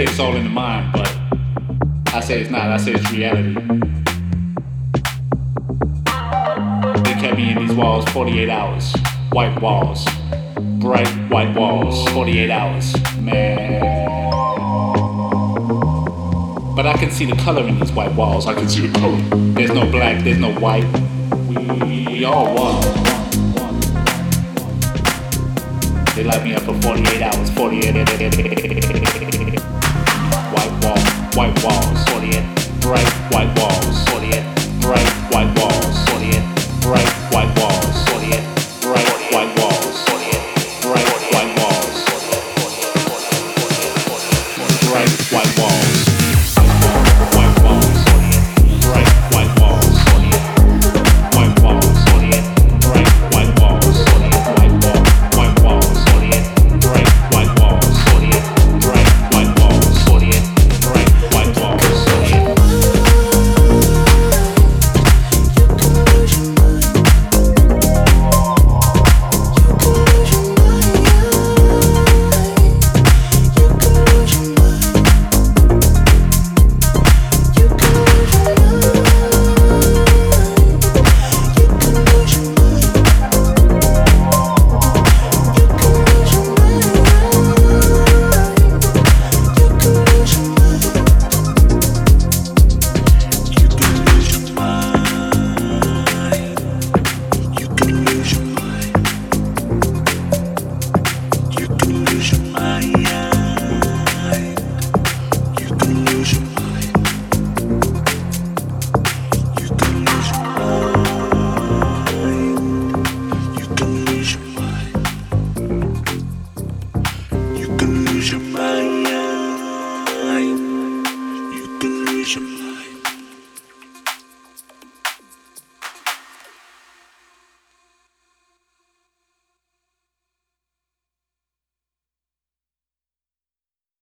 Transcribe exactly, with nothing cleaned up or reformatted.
say it's all in the mind, but I say it's not. I say it's reality. They kept me in these walls forty-eight hours. White walls. Bright white walls. forty-eight hours. Man. But I can see the color in these white walls. I can see the color. There's no black, there's no white. We all one. They light me up for forty-eight hours. forty-eight. White wall, white walls. forty-eight. Bright white walls. forty-eight. Bright white walls. forty-eight. Bright